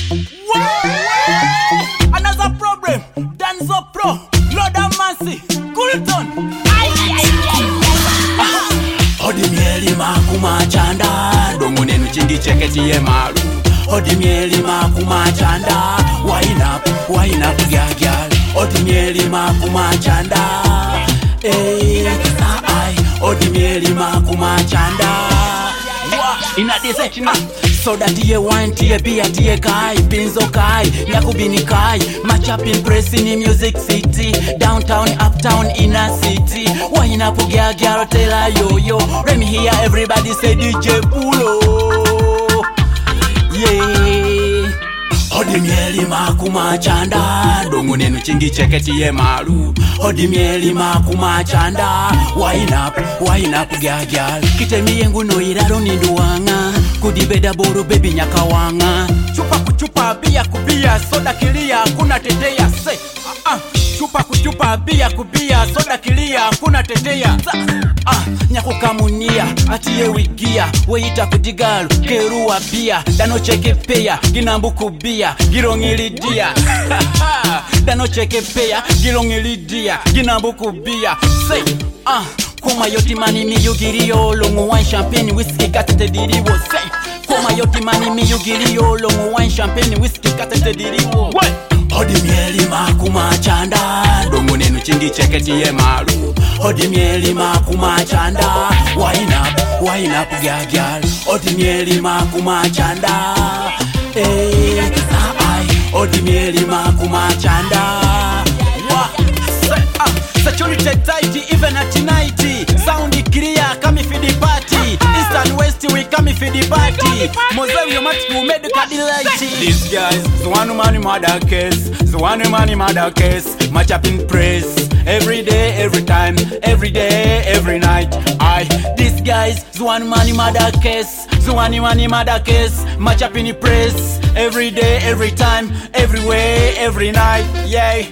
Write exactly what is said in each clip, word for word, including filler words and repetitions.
Whoa! Another problem. Danzo Pro, Lord of Mercy, Coolton. Odi mieli makuma chanda, dongo nenu chingi cheketi ye maru. Odi mieli makuma chanda, wine up, wine up, girl, girl. Odi mieli makuma chanda, eh, ah, ay. Odi mieli makuma chanda. Ina desection so that ye wine tie beer tie kai pinzo kai yakubini kai match up in press in music city downtown uptown inner city wine up girl girl tell her yo yo let me hear everybody say D J Pulo yeah. Odi mieli makuma chanda, dongo nenu chingi cheketi ye maru. Odi mieli makuma chanda, wine up, wine up, girl, girl. Kite miyengu no iraro ninduanga, kudibeda boru baby nyaka wanga. Chupa kuchupa bia kubia, soda kilia, kuna teteya, say. Ah, uh, chupa kuchupa bia kubia, soda kilia, kuna teteya. Ah, nyako kamunia, atiye wigia, weita kudigalu, keruwa bia, dano cheke peya, ginambu kubia, girongilidia. Dano cheke peya, girongilidia, ginambu kubia. Say, ah, koma yoti mani mi yugiri yo, longo wine champagne, whiskey katete diriwo. Say, koma yoti mani mi yugiri yo, longo wine champagne, whiskey katete diriwo. What? Odi mieli makuma chanda, dongo nenu chingi cheketi ye maru. Odi mieli makuma chanda, wine up, wine up, girl, girl. Odi mieli makuma chanda, eh, ah, ay. Odi mieli makuma chanda. Wa, say, ah, security tight, even at night. Sound clear, come for the party. East and west, we come for the party. Moselle, you must go make the Cadillac. These guys, the one man mother case, the one man mother case. Match up in praise, every day, every time, every day, every night. I, these guys, the one man mother case, the one man mother case. Match up in praise, every day, every time, everywhere, every night. Yay.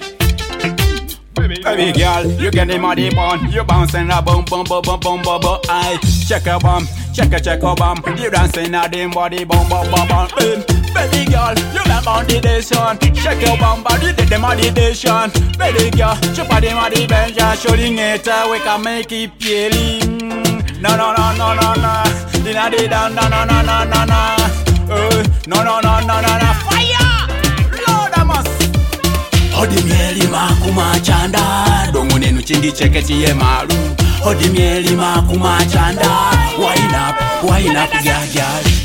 Baby girl, you get the money bun, you bouncing a bum bum bum bum bum bum bum. I check a bum, check a check a bum, you dancing a dim body bum bum bum bum. Baby girl, you got motivation, check your bum body, did the motivation. Baby girl, chop a the motivation, showing it, we can make it peeling. No no no no no no, dinna di da no no no no no no, no no no no no no. Fire, Lord I must. Odi mieli makuma chanda, dongo nenu chingi cheketi ye maru. Odi mieli makuma chanda, wine up, wine up, girl, girl.